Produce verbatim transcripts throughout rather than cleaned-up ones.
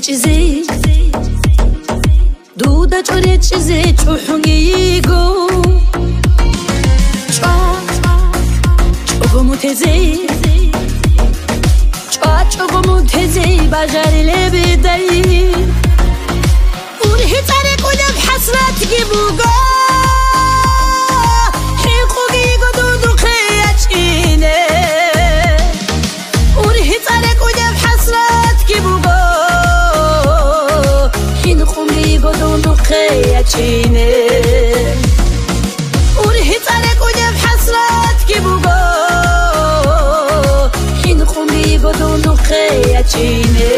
چیزی دودا چوری چیزی چوحونگی گو چا چوگمو تزی چا چوگمو تزی بجاری لبی دایی اون هیتاری کدم حسرت گیبوگو حیقوگی گدو دو خیچینه اون هیتاری کدم حسرت گیبوگو خیچینه اون هیتاره کدم حسرت کی بگو این خونی گدون خیچینه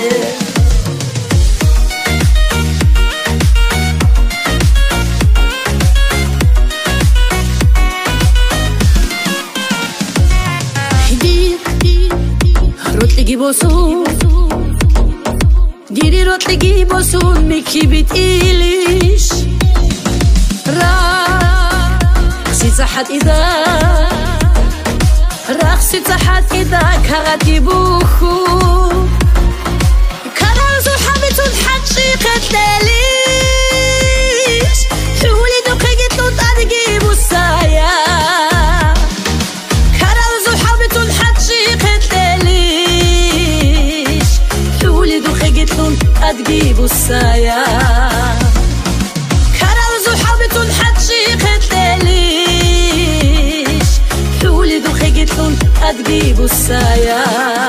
روتلگی بوسو دیری روتلگی بوسون میکی بیت ایلیش رقصی تحت ایدا رقصی تحت ایدا کغدی بوخو کرازو حبیتون حقیقت لیش حولی دو قیگتو تدگی بوسایا کرازو حبیتون حقیقت لیش حولی دو قیگتون تدگی بوسایا كراوزو حابتون حقيقة ليش حولي دو خيقتون أدقيبو السايا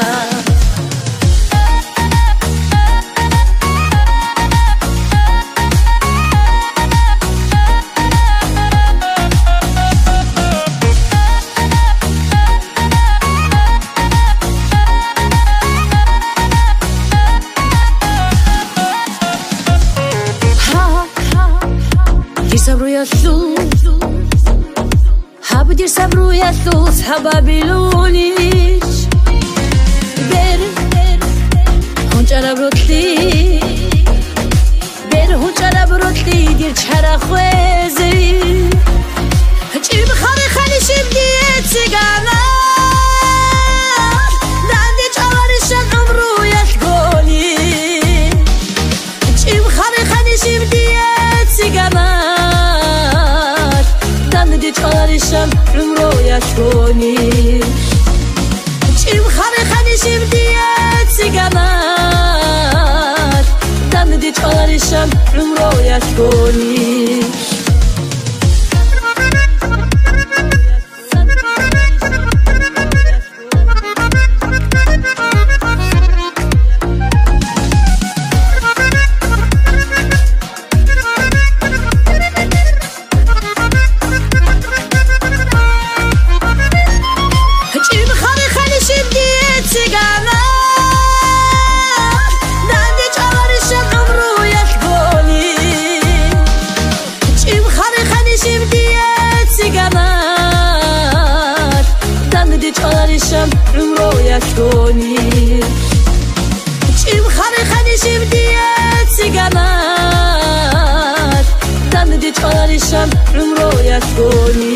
هبدير صبرو يثوث هبابيلونيش بير هون جرب روتلي بير هون جرب روتلي دير چرا خوزي هجي بخاري خالي شبديت سيقانا داندي جوارشان عمرو يثقوني هجي بخاري خالي شبديت سيقانا چارشم عمرو یشونی چیم خانه خانی شیم دیت سیگمات دم دی چارشم عمرو یشونی عمرو يشوني چیم خانه خانی شیم دیت سیگمات دم دی چارشم عمرو یشونی